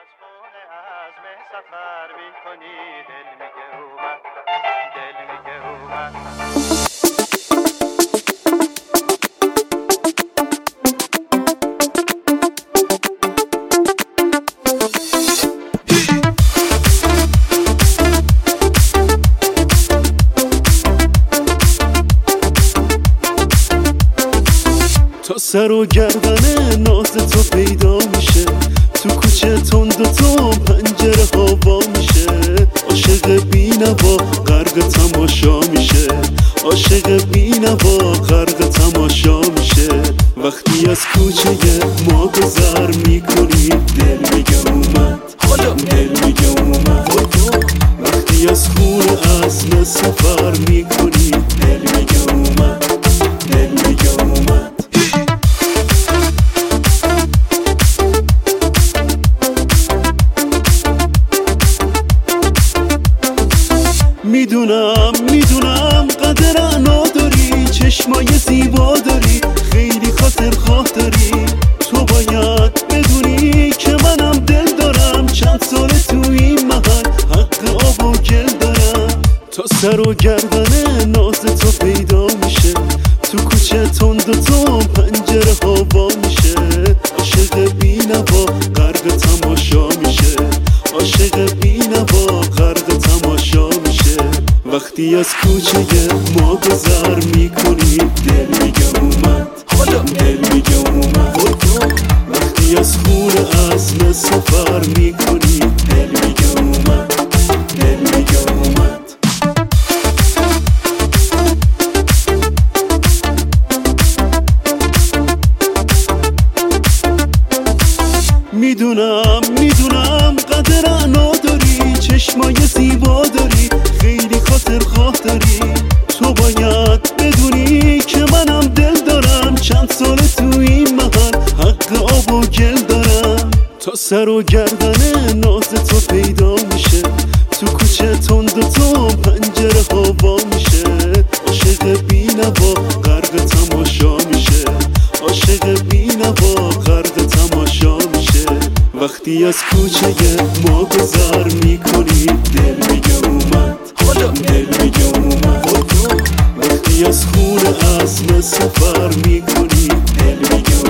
از خونه عزم سفر میکنی دل میگه اومد دل میگه اومد تا سر و گردن ناز تو پیدا میشه، تو کوچه تند و تو پنجره هوا میشه. عاشق بی‌نوا غرق تماشا میشه، عاشق بی‌نوا غرق تماشا میشه. وقتی از کوچه ما گذر میکنی دل میگه اومد دل میگه اومد. وقتی از خونه عزم سفر میکنی دل میگه اومد دل میگه اومد. میدونم قدر نداری، چشمای زیبا داری، خیلی خاطر خواه داری. تو باید بدونی که منم دل دارم، چند سال تو این محل حق آب و گل دارم. تا سر و گردن ناز تو پیدا میشه، تو کوچه تند و تو پنجره هوا میشه. عاشق بی‌نوا غرق تماشا میشه، عاشق بی‌نوا غرق تماشا میشه. وقتی از کوچه ما گذر میکنی دل میگه اومد دل میگه اومد. وقتی از خونه عزم سفر میکنی دل میگه اومد دل میگه اومد. میدونم قدر نداری، چشمای زیبا داری، خیلی خاطر خواه داری. تو باید بدونی که منم دل دارم، چند سال تو این محل حق آب و گل دارم. تا سر و گردن ناز تو پیدا میشه، تو کوچه تند و تو پنجره هوا میشه. عاشق بی‌نوا غرق تماشا میشه، عاشق بی‌نوا غرق تماشا میشه. وقتی از کوچه ما گذر میکنی دل میگه اومد دل میگه اومد. وقتی از خونه عزم سفر میکنی دل میگه